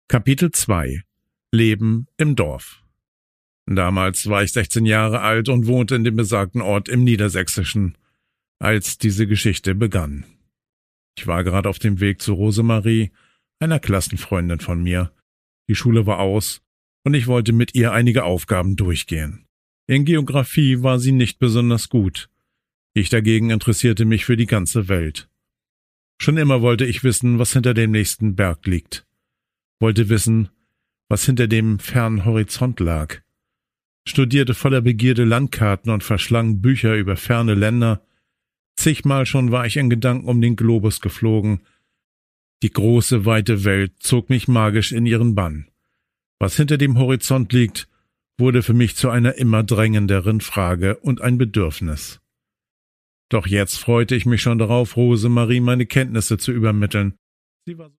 Kapitel 2 Leben im Dorf. Damals war ich 16 Jahre alt und wohnte in dem besagten Ort im Niedersächsischen, als diese Geschichte begann. Ich war gerade auf dem Weg zu Rosemarie, einer Klassenfreundin von mir. Die Schule war aus, und ich wollte mit ihr einige Aufgaben durchgehen. In Geographie war sie nicht besonders gut. Ich dagegen interessierte mich für die ganze Welt. Schon immer wollte ich wissen, was hinter dem nächsten Berg liegt. Wollte wissen, was hinter dem fernen Horizont lag. Studierte voller Begierde Landkarten und verschlang Bücher über ferne Länder. Zigmal schon war ich in Gedanken um den Globus geflogen. Die große, weite Welt zog mich magisch in ihren Bann. Was hinter dem Horizont liegt, wurde für mich zu einer immer drängenderen Frage und ein Bedürfnis. Doch jetzt freute ich mich schon darauf, Rosemarie meine Kenntnisse zu übermitteln. Sie war